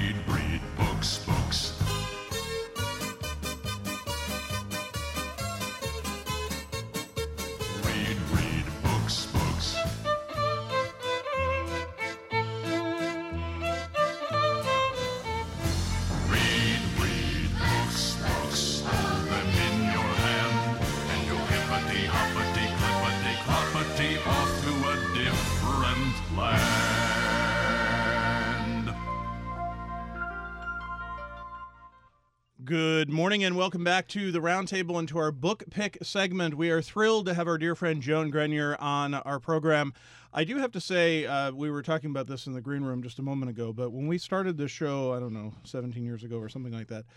read books. Read books. Read books. Hold them in your hand, and go hippity hoppity clippity cloppity off to a different land. Good morning and welcome back to the Roundtable and to our book pick segment. We are thrilled to have our dear friend Joan Grenier on our program. I do have to say, we were talking about this in the green room just a moment ago, but when we started this show, I don't know, 17 years ago or something like that,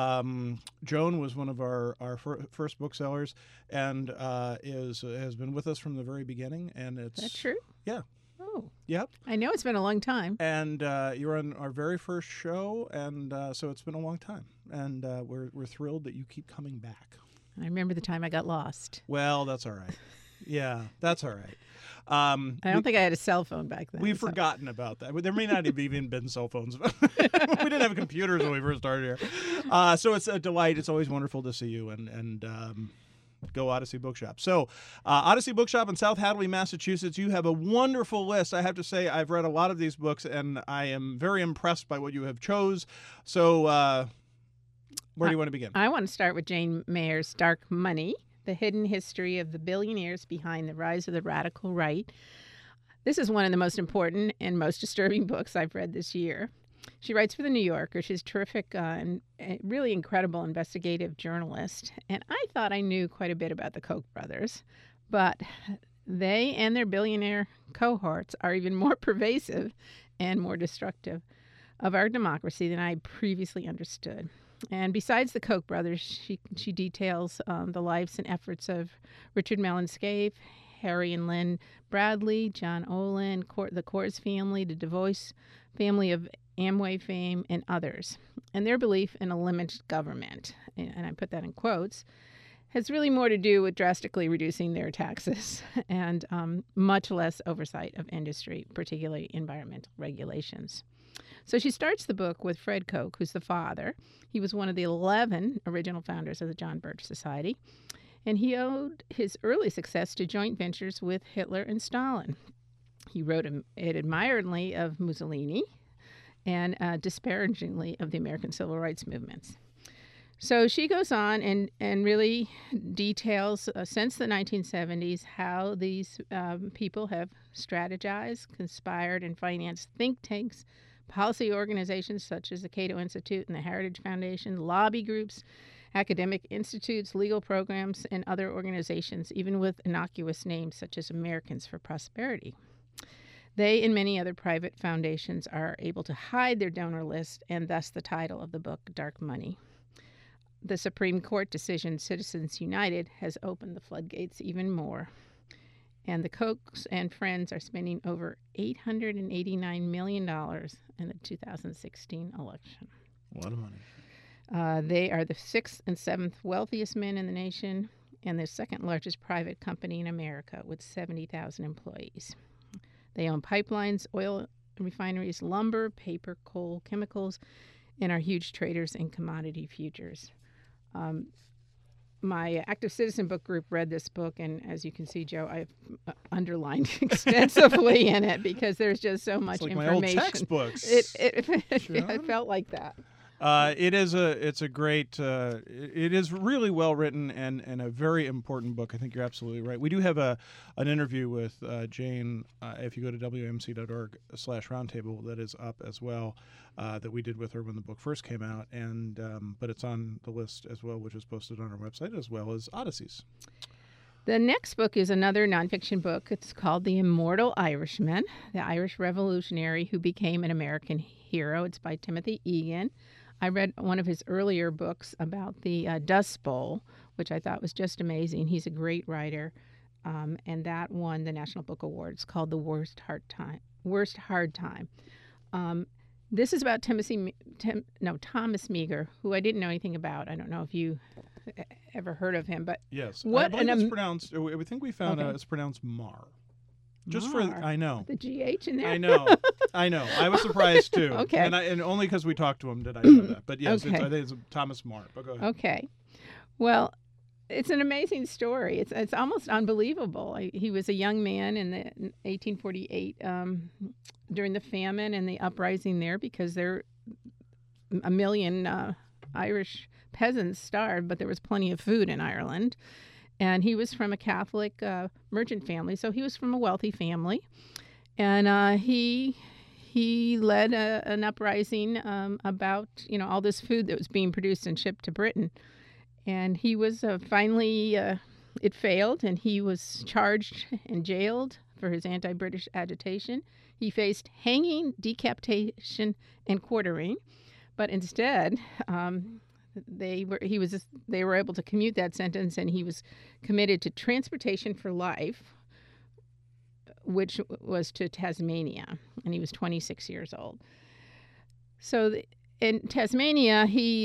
Joan was one of our first booksellers and has been with us from the very beginning. And it's That's true? Yeah. Oh. Yep. I know it's been a long time. And you were on our very first show, and so it's been a long time. And we're thrilled that you keep coming back. I remember the time I got lost. Well, that's all right. Yeah, that's all right. I don't think I had a cell phone back then. We've so. forgotten about that. There may not have even been cell phones. We didn't have computers when we first started here. So it's a delight. It's always wonderful to see you. And go Odyssey Bookshop. So Odyssey Bookshop in South Hadley, Massachusetts. You have a wonderful list. I have to say I've read a lot of these books, and I am very impressed by what you have chose. So where do you want to begin? I want to start with Jane Mayer's Dark Money, The Hidden History of the Billionaires Behind the Rise of the Radical Right. This is one of the most important and most disturbing books I've read this year. She writes for The New Yorker. She's a terrific and really incredible investigative journalist. And I thought I knew quite a bit about the Koch brothers, but they and their billionaire cohorts are even more pervasive and more destructive of our democracy than I previously understood. And besides the Koch brothers, she details the lives and efforts of Richard Mellon Scaife, Harry and Lynn Bradley, John Olin, the Coors family, the DeVos family of Amway fame, and others. And their belief in a limited government, and I put that in quotes, has really more to do with drastically reducing their taxes and much less oversight of industry, particularly environmental regulations. So she starts the book with Fred Koch, who's the father. He was one of the 11 original founders of the John Birch Society, and he owed his early success to joint ventures with Hitler and Stalin. He wrote it admiringly of Mussolini and disparagingly of the American civil rights movements. So she goes on and really details, since the 1970s, how these people have strategized, conspired, and financed think tanks, policy organizations such as the Cato Institute and the Heritage Foundation, lobby groups, academic institutes, legal programs, and other organizations, even with innocuous names such as Americans for Prosperity. They and many other private foundations are able to hide their donor list, and thus the title of the book, Dark Money. The Supreme Court decision, Citizens United, has opened the floodgates even more. And the Kochs and friends are spending over $889 million in the 2016 election. A lot of money. They are the 6th and 7th wealthiest men in the nation and the second largest private company in America with 70,000 employees. They own pipelines, oil refineries, lumber, paper, coal, chemicals, and are huge traders in commodity futures. My Active Citizen book group read this book, and as you can see, Joe, I've underlined extensively in it because there's just so much like information. my old textbooks. It felt like that. It is really well written and a very important book. I think you're absolutely right. We do have an interview with Jane, if you go to wmc.org/roundtable, that is up as well, that we did with her when the book first came out, and but it's on the list as well, which is posted on our website, as well as Odysseys. The next book is another nonfiction book. It's called The Immortal Irishman, the Irish revolutionary who became an American hero. It's by Timothy Egan. I read one of his earlier books about the Dust Bowl, which I thought was just amazing. He's a great writer, and that won the National Book Award. It's called The Worst Hard Time. This is about Thomas Meagher, who I didn't know anything about. I don't know if you ever heard of him, but yes, what I believe it's pronounced. I think we found out it's pronounced Mar. Just for I know. The GH in there? I know. I was surprised too. Okay. And only because we talked to him did I know that. But yes, Okay. I think it's Thomas More. But go ahead. Okay. Well, it's an amazing story. It's almost unbelievable. He was a young man in 1848 during the famine and the uprising there, because there a million Irish peasants starved, but there was plenty of food in Ireland. And he was from a Catholic merchant family, so he was from a wealthy family. And he led an uprising about all this food that was being produced and shipped to Britain. And he was finally, it failed, and he was charged and jailed for his anti-British agitation. He faced hanging, decapitation, and quartering, but instead, they were able to commute that sentence, and he was committed to transportation for life, which was to Tasmania, and he was 26 years old. So in Tasmania,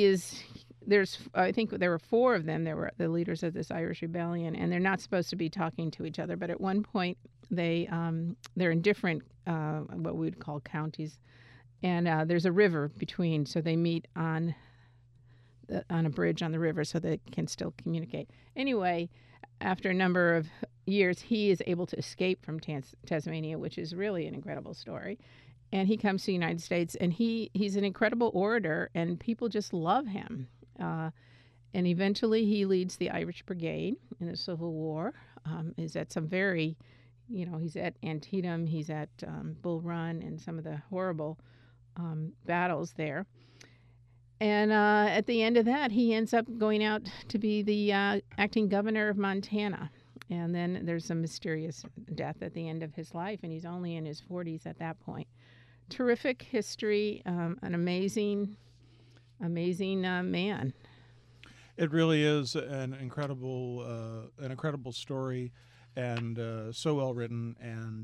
I think there were 4 of them. There were the leaders of this Irish rebellion, and they're not supposed to be talking to each other. But at one point, they're in different what we would call counties, and there's a river between, so they meet on a bridge on the river so they can still communicate. Anyway, after a number of years, he is able to escape from Tasmania, which is really an incredible story. And he comes to the United States, and he's an incredible orator, and people just love him. And eventually he leads the Irish Brigade in the Civil War. Is at some very, he's at Antietam, he's at Bull Run, and some of the horrible battles there. And at the end of that, he ends up going out to be the acting governor of Montana. And then there's a mysterious death at the end of his life, and he's only in his 40s at that point. Terrific history, an amazing man. It really is an incredible story, and so well written.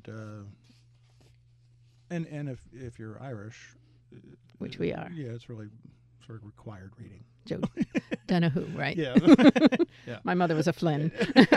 And if you're Irish, which we are, yeah, it's really sort of required reading. Joe Donahue, right? Yeah. Yeah. My mother was a Flynn.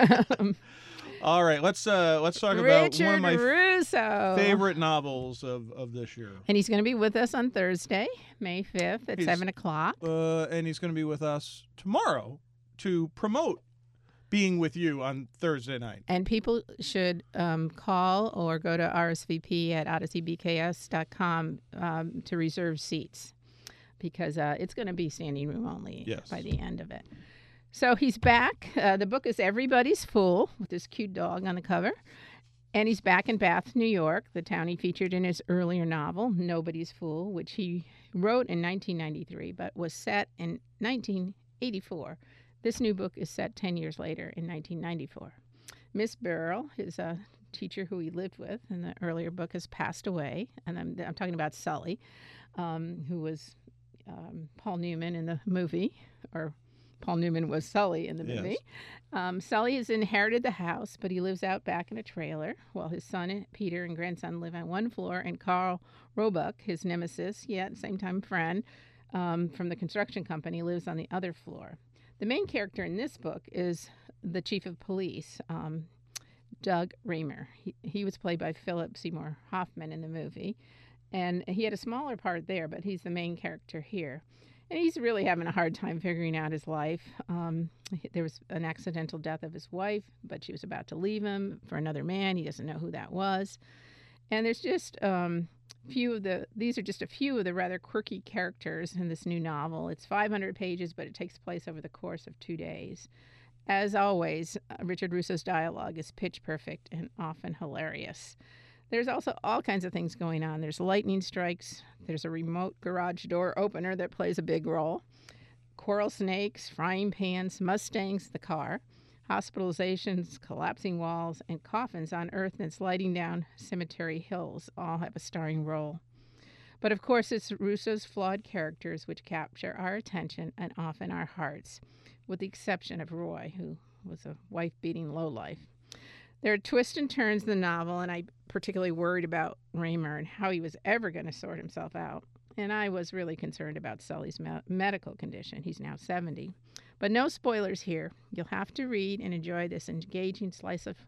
All right, let's talk about Richard one of my Russo. favorite novels of this year. And he's going to be with us on Thursday, May 5th at 7 o'clock. And he's going to be with us tomorrow to promote being with you on Thursday night. And people should call or go to RSVP at odysseybks.com to reserve seats, because it's going to be standing room only by the end of it. So he's back. The book is Everybody's Fool, with this cute dog on the cover. And he's back in Bath, New York, the town he featured in his earlier novel, Nobody's Fool, which he wrote in 1993, but was set in 1984. This new book is set 10 years later in 1994. Miss Burrell, his teacher who he lived with in the earlier book, has passed away. And I'm talking about Sully, who was Paul Newman in the movie, or Paul Newman was Sully in the movie. Yes. Sully has inherited the house, but he lives out back in a trailer, while his son, Peter, and grandson live on one floor, and Carl Roebuck, his nemesis, yet at the same time friend, from the construction company, lives on the other floor. The main character in this book is the chief of police, Doug Raymer. He was played by Philip Seymour Hoffman in the movie, and he had a smaller part there, but he's the main character here. And he's really having a hard time figuring out his life. There was an accidental death of his wife, but she was about to leave him for another man. He doesn't know who that was. And there's just these are just a few of the rather quirky characters in this new novel. It's 500 pages, but it takes place over the course of 2 days. As always, Richard Russo's dialogue is pitch perfect and often hilarious. There's also all kinds of things going on. There's lightning strikes. There's a remote garage door opener that plays a big role. Coral snakes, frying pans, Mustangs, the car, hospitalizations, collapsing walls, and coffins unearthed and sliding down cemetery hills all have a starring role. But of course, it's Russo's flawed characters which capture our attention and often our hearts, with the exception of Roy, who was a wife-beating lowlife. There are twists and turns in the novel, and I particularly worried about Raymer and how he was ever going to sort himself out. And I was really concerned about Sully's medical condition. He's now 70. But no spoilers here. You'll have to read and enjoy this engaging slice of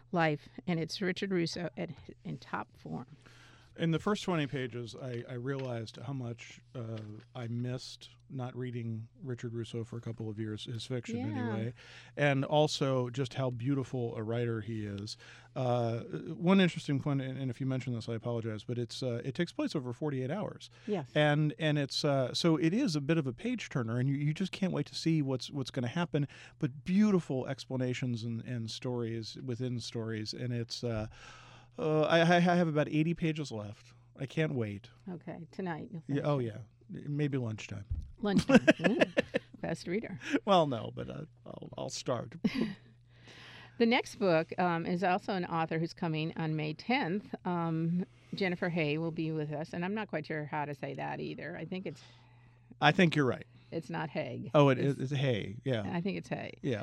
life, and it's Richard Russo in top form. In the first 20 pages, I realized how much I missed not reading Richard Russo for a couple of years, his fiction anyway, and also just how beautiful a writer he is. One interesting point, and if you mention this, I apologize, but it takes place over 48 hours. Yes. And it's so it is a bit of a page turner, and you just can't wait to see what's going to happen. But beautiful explanations and stories within stories, and it's. I have about 80 pages left. I can't wait. Okay, tonight. You'll Yeah, oh, yeah. Maybe lunchtime. Lunchtime. Ooh, fast reader. Well, no, but I'll start. The next book is also an author who's coming on May 10th. Jennifer Hay will be with us, and I'm not quite sure how to say that either. I think you're right. It's not Haig. Oh, it's Hay. Yeah. I think it's Hay. Yeah.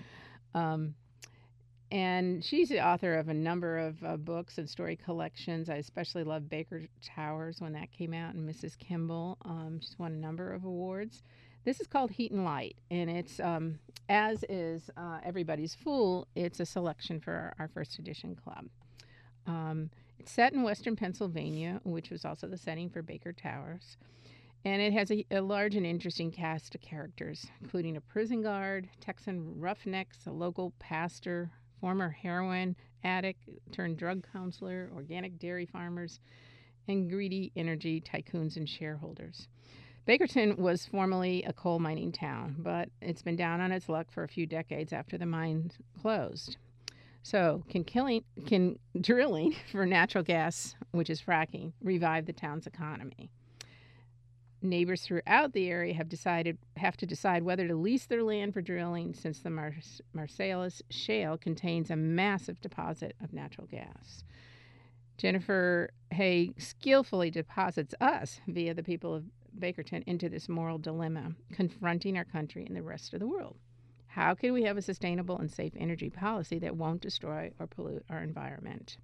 And she's the author of a number of books and story collections. I especially love Baker Towers when that came out, and Mrs. Kimball. She's won a number of awards. This is called Heat and Light, and it's, as is Everybody's Fool, it's a selection for our first edition club. It's set in Western Pennsylvania, which was also the setting for Baker Towers. And it has a large and interesting cast of characters, including a prison guard, Texan roughnecks, a local pastor, former heroin addict turned drug counselor, organic dairy farmers, and greedy energy tycoons and shareholders. Bakerton was formerly a coal mining town, but it's been down on its luck for a few decades after the mine closed. So, can drilling for natural gas, which is fracking, revive the town's economy? Neighbors throughout the area have to decide whether to lease their land for drilling, since the Marcellus Shale contains a massive deposit of natural gas. Jennifer Hay skillfully deposits us, via the people of Bakerton, into this moral dilemma, confronting our country and the rest of the world. How can we have a sustainable and safe energy policy that won't destroy or pollute our environment?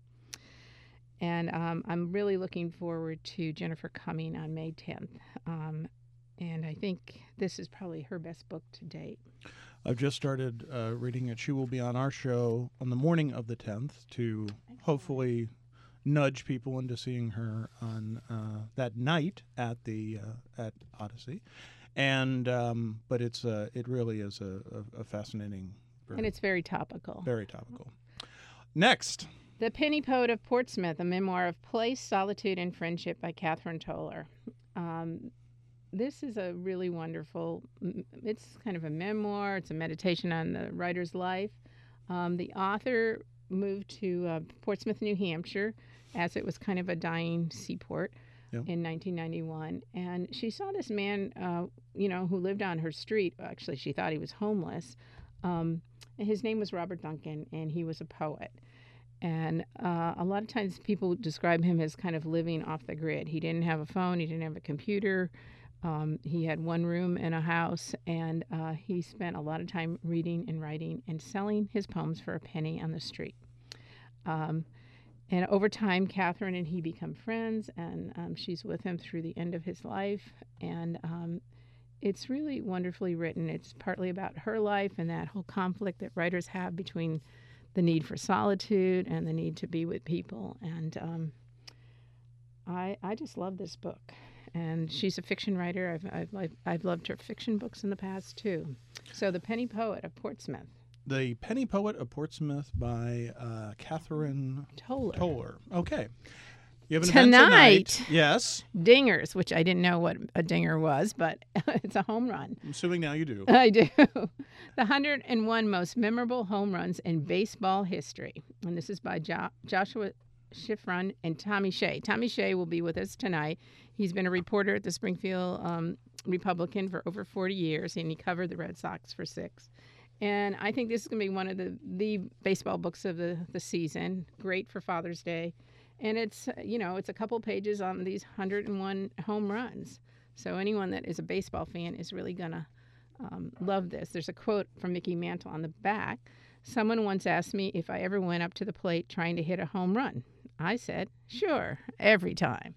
And I'm really looking forward to Jennifer coming on May 10th. And I think this is probably her best book to date. I've just started reading it. She will be on our show on the morning of the 10th to hopefully nudge people into seeing her on that night at Odyssey. And but it really is a fascinating book. And it's very topical. Very topical. Next. The Penny Poet of Portsmouth, a memoir of place, solitude, and friendship by Catherine Toller. This is a really wonderful, it's kind of a memoir. It's a meditation on the writer's life. The author moved to Portsmouth, New Hampshire, as it was kind of a dying seaport in 1991. And she saw this man, who lived on her street. Actually, she thought he was homeless. And his name was Robert Duncan, and he was a poet. And a lot of times people describe him as kind of living off the grid. He didn't have a phone. He didn't have a computer. He had one room in a house, and he spent a lot of time reading and writing and selling his poems for a penny on the street. And over time, Catherine and he become friends, and she's with him through the end of his life. And it's really wonderfully written. It's partly about her life and that whole conflict that writers have between the need for solitude and the need to be with people. And I just love this book. And she's a fiction writer. I've loved her fiction books in the past, too. So The Penny Poet of Portsmouth. The Penny Poet of Portsmouth by Catherine Toller. Okay. You have an event tonight. Yes. Dingers, which I didn't know what a dinger was, but it's a home run. I'm assuming now you do. I do. The 101 most memorable home runs in baseball history. And this is by Joshua Schifrin and Tommy Shea. Tommy Shea will be with us tonight. He's been a reporter at the Springfield Republican for over 40 years, and he covered the Red Sox for 6. And I think this is going to be one of the baseball books of the season. Great for Father's Day. And it's, it's a couple pages on these 101 home runs. So anyone that is a baseball fan is really going to love this. There's a quote from Mickey Mantle on the back. Someone once asked me if I ever went up to the plate trying to hit a home run. I said, sure, every time.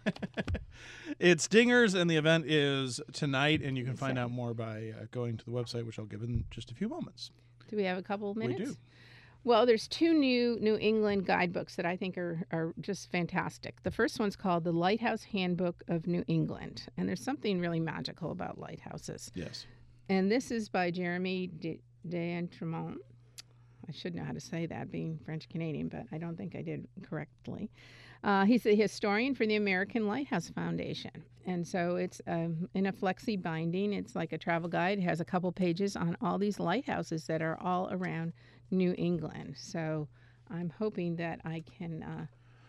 It's Dingers, and the event is tonight, and you can find out more by going to the website, which I'll give in just a few moments. Do we have a couple of minutes? We do. Well, there's two New England guidebooks that I think are just fantastic. The first one's called The Lighthouse Handbook of New England, and there's something really magical about lighthouses. Yes. And this is by Jeremy d'Entremont. I should know how to say that, being French-Canadian, but I don't think I did correctly. He's a historian for the American Lighthouse Foundation. And so it's in a flexi binding. It's like a travel guide. It has a couple pages on all these lighthouses that are all around New England. So I'm hoping that I can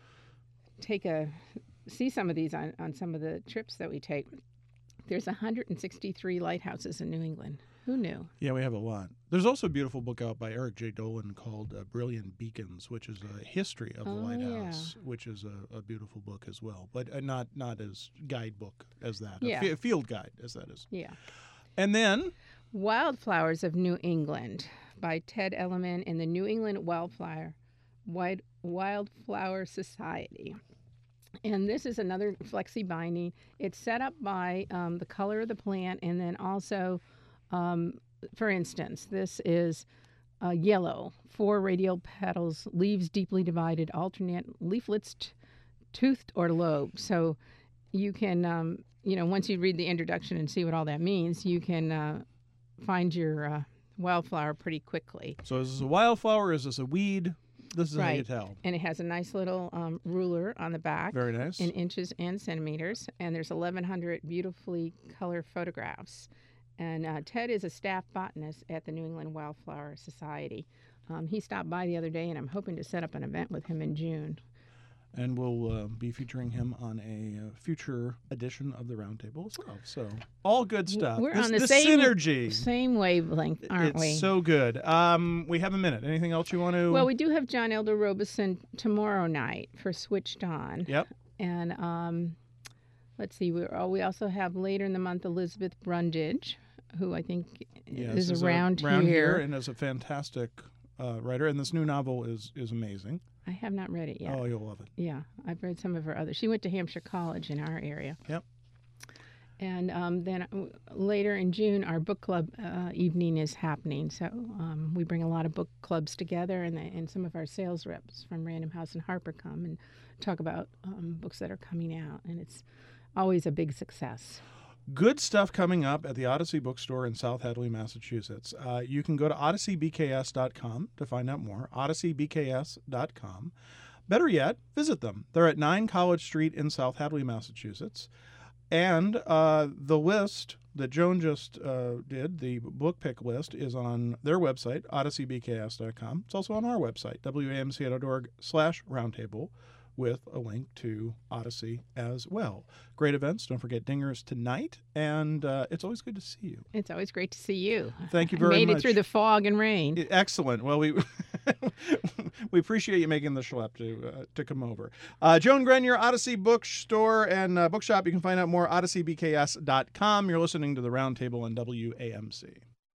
see some of these on some of the trips that we take. There's 163 lighthouses in New England. Who knew? Yeah, we have a lot. There's also a beautiful book out by Eric J. Dolan called Brilliant Beacons, which is a history of the lighthouse, which is a beautiful book as well, but not as guidebook as that. Yeah. A field guide as that is. Yeah. And then Wildflowers of New England by Ted Elliman and the New England Wildflower Society. And this is another flexi binding. It's set up by the color of the plant, and then also, for instance, this is yellow, 4 radial petals, leaves deeply divided, alternate leaflets, toothed or lobed. So you can, once you read the introduction and see what all that means, you can find your wildflower pretty quickly. So is this a wildflower? Is this a weed? This is how you tell. And it has a nice little ruler on the back. Very nice. In inches and centimeters. And there's 1,100 beautifully colored photographs. And Ted is a staff botanist at the New England Wildflower Society. He stopped by the other day, and I'm hoping to set up an event with him in June. And we'll be featuring him on a future edition of the Roundtable as well. So all good stuff. We're on the same synergy. Same wavelength, aren't we? It's so good. We have a minute. Anything else you want to? Well, we do have John Elder Robeson tomorrow night for Switched On. Yep. And let's see. We also have later in the month Elizabeth Brundage, who I think is around here and is a fantastic writer. And this new novel is amazing. I have not read it yet. Oh, you'll love it. Yeah, I've read some of her others. She went to Hampshire College in our area. Yep. And then later in June, our book club evening is happening. So we bring a lot of book clubs together, and some of our sales reps from Random House and Harper come and talk about books that are coming out. And it's always a big success. Good stuff coming up at the Odyssey Bookstore in South Hadley, Massachusetts. You can go to odysseybks.com to find out more, odysseybks.com. Better yet, visit them. They're at 9 College Street in South Hadley, Massachusetts. And the list that Joan just did, the book pick list, is on their website, odysseybks.com. It's also on our website, wamca.org/roundtable, with a link to Odyssey as well. Great events. Don't forget Dingers tonight, and it's always good to see you. It's always great to see you. Thank you very much. Made it through the fog and rain. Excellent. Well, we we appreciate you making the schlep to come over. Joan Grenier, Odyssey Bookstore and Bookshop. You can find out more at odysseybks.com. You're listening to the Roundtable on WAMC.